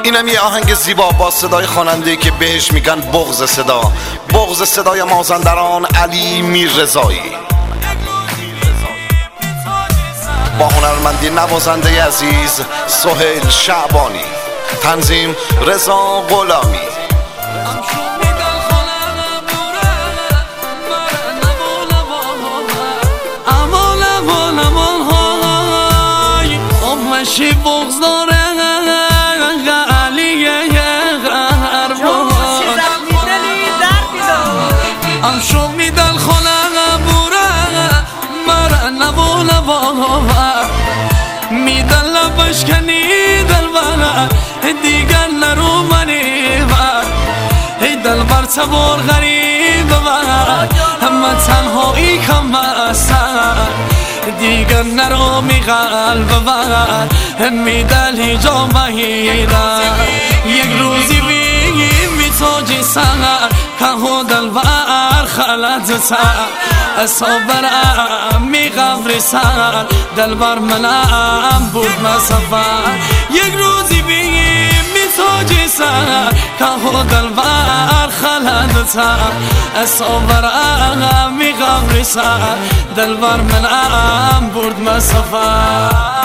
اینم یه آهنگ زیبا با صدای خواننده که بهش میگن بغض صدا، بغض صدای مازندران علی میررضایی، با هنرمندی نوازنده عزیز سهیل شعبانی، تنظیم رضا غلامی. شی بغض داره علی غربان ام شو میدل خونه بوره مرا نبو میدل لبش کنی دل بنا دیگر نرو منی دل بر صبر غریب همه تنهایی کم استن دیگر نرو می قلب بر میدل هیجا بهیدن یک روزی بگیم می توجی سر که دل بر خلط سر صبرم می قبر سر دل بر منم بود مسافر یک روزی بگیم می توجی سر که دل بر خلط سر صبرم می قبر سر دل بر منم بود مسافر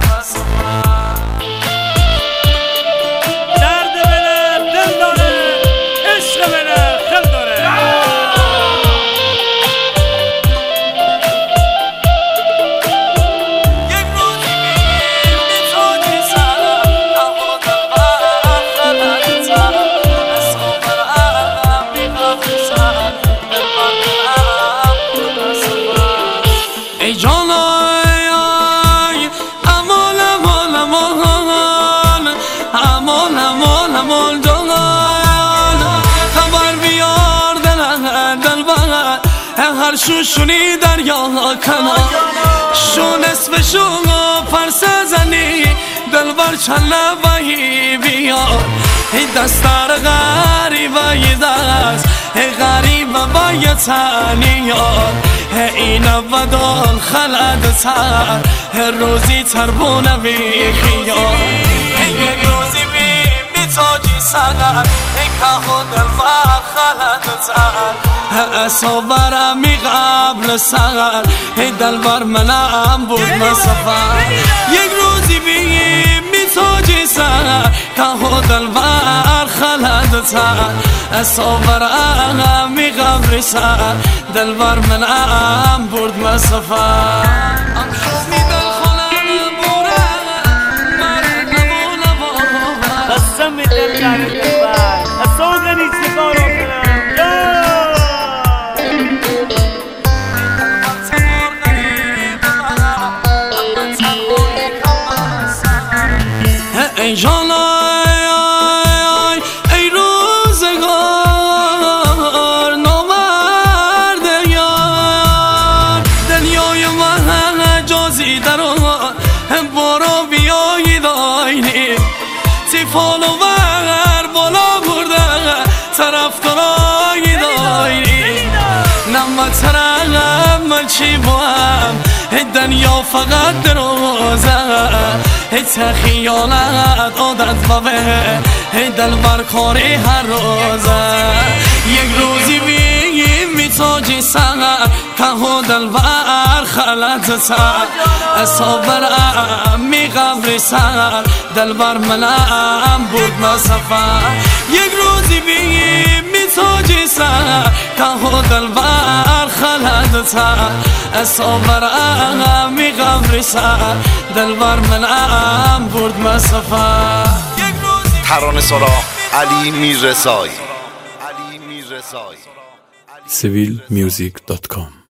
هر شوشونی دریا کنا شو نصف شو پرس زنی دل بر چله بهی بیار دستار غریب دست غریب باید تنیار این بدال خلد سر روزی تربونه بیخیار یک روزی بی تاجی سر که دل بر خلد سر صبرم می قبل سر دل بر منم بود مسافر یک روزی بگیم می توجی سر که دل بر خلد سر صبرم می قبل سر دل بر منم بود مسافر قسم دل کرده اصلا نیست کارو ای جانای ای روزگار نامرد یار دنیای من جازی دران برو بیایی داینی تی فالوور بالا برده طرف دارایی داینی نمه ترم چی بام دنیا فقط دروزه تخیالت عادت بابه دل بر کاری هر روزه یک روزی بگیم می تاجی سر که دل بر خلط سر صبرم می قبر سر دل بر منم بود مسافر یک روزی بگیم می تاجی سر که دل بر خلط سر صبرم می قبر سر دل بر منم بود مسافر ترانه سرا علی میررضایی. civilmusic.com